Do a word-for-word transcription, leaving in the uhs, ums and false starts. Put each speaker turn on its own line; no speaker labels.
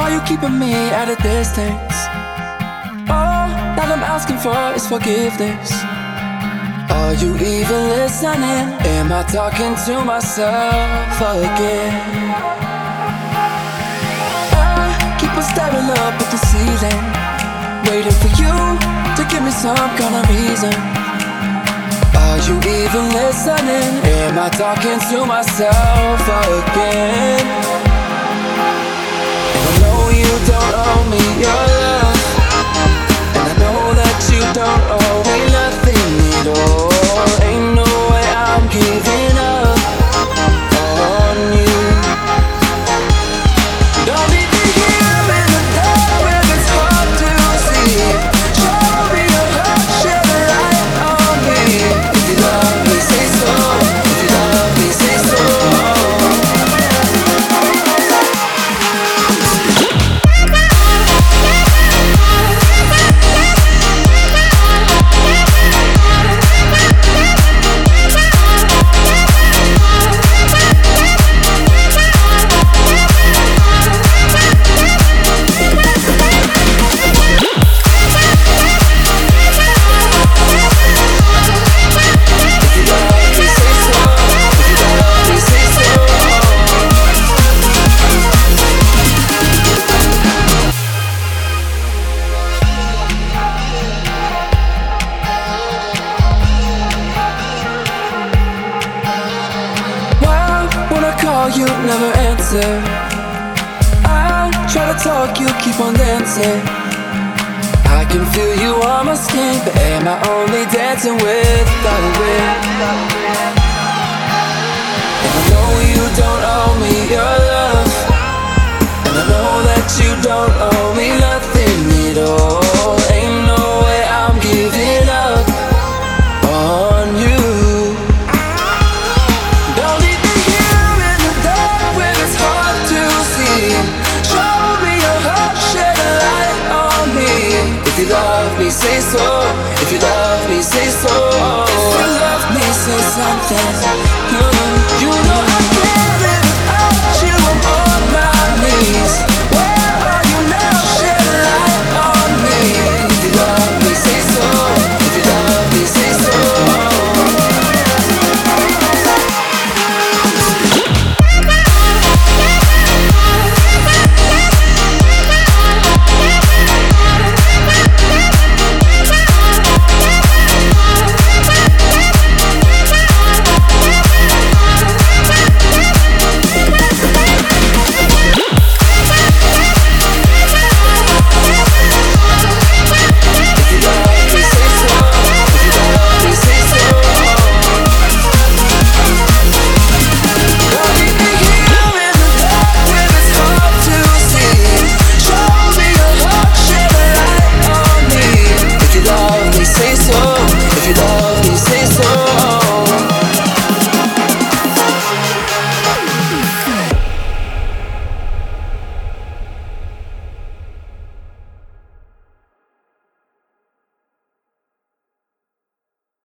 Why you keeping me at a distance? All that I'm asking for is forgiveness. Are you even listening? Am I talking to myself again? I keep on staring up at the ceiling, waiting for you to give me some kind of reason. Are you even listening? Am I talking to myself again? And I know you don't owe me your love, and I know that you don't owe me nothing at all. Ain't no way I'm giving up on you. Don't leave me here in the dark where it's hard to see. Show me your heart, shed a light on me. If you love me, say so. If you love me, say so. You never answer. I try to talk, you keep on dancing. I can feel you on my skin, but am I only dancing with the wind? And I know you don't owe me your love, and I know that you don't owe me nothing at all. Ain't no way I'm giving up on you. If you love me, say so. If you love me, say so. If you love me, say something.